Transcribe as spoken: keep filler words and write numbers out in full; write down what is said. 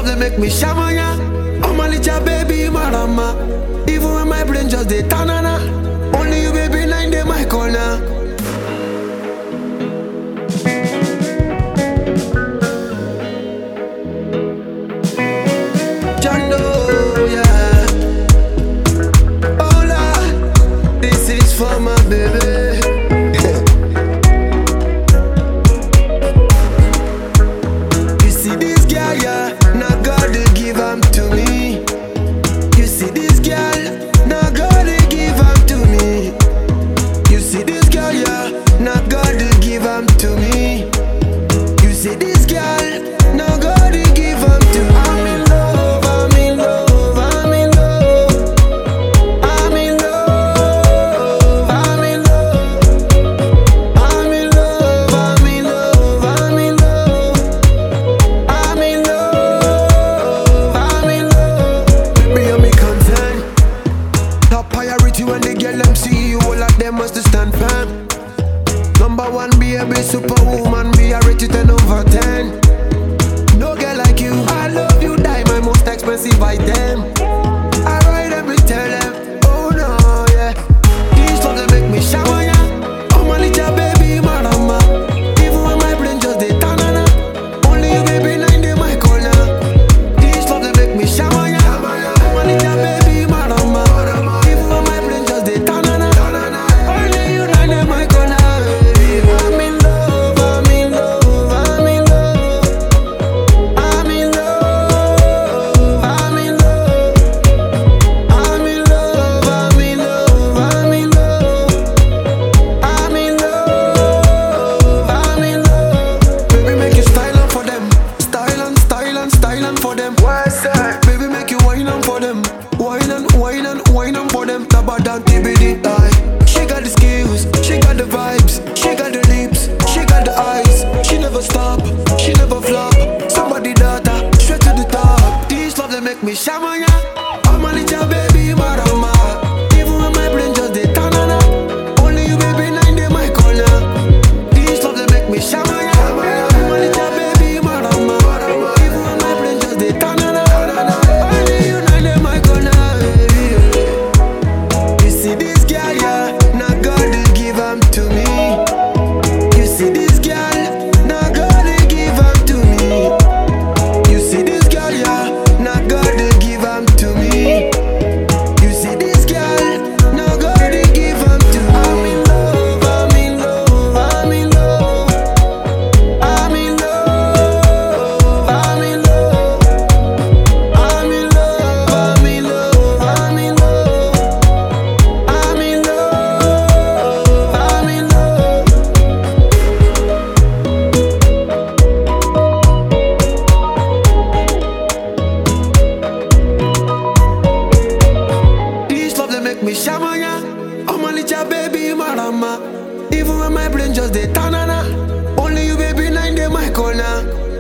love they make me shamanya. I'm a little baby marama. Even when my brain just dey tanana. Only you baby nine day my corner. Jando, yeah. Hola, this is for my baby. You see this girl, yeah, now God they give am to me. You see this girl, now God they give am to me. You see this girl, yeah, now God they give am to me. You see this girl, now God they give am to me. I'm in love, I'm in love, I'm in love. I'm in love, I'm in love. I'm in love, I'm in love, I'm in love. I'm in love, I'm in love. Baby, you're me concern. Top priority when they get them see you, all of them must stand firm. Number one, baby, superwoman, me I rate you ten over ten. No girl like you, I love you, die my most expensive item. I ride them, we tell them, oh no, yeah. These love they make me shower, yeah. Oh my little baby, marama. Even when my brain just dey tanana. Only you baby nine day my corner. These love they make me shower, yeah. Oh my little baby, marama. Even when my brain just dey tanana. Only you nine day my corner. I'm in love, I'm in love, I'm in love. I'm in love, I'm in love. I'm in love, I'm in love, I'm in love. I'm in love, I'm in love. Baby, make you style on for them. Style and style and style on for them. What's that? Baby, make you wine on for them. Wine and wine and wine on for them. Taba down T B D eye. She got the skills, she got the vibes, she got the lips, she got the eyes. She never stop, she never flop. Somebody daughter, straight to the top. These love they make me shamanya. I'm a little baby marama. Even when my brain just dey tanana. Only you baby nine day my corner. These love they make me shamanya. I'm a little baby marama. Even when my brain just dey tanana. Only you nine day my corner. You see this girl, yeah, now God they give am to me. You see this girl, now God they give am to me. You see this girl, yeah, now God they give am to me. You see this girl, now God they give am to me. I'm in love, I'm in love, I'm in love. I'm in love, I'm in love. I'm in love, I'm in love, I'm in love. I'm in love, I'm in love. These love they make me shamanya. I'm a little baby marama. Even when my brain just dey tanana. Only you baby nine day my corner.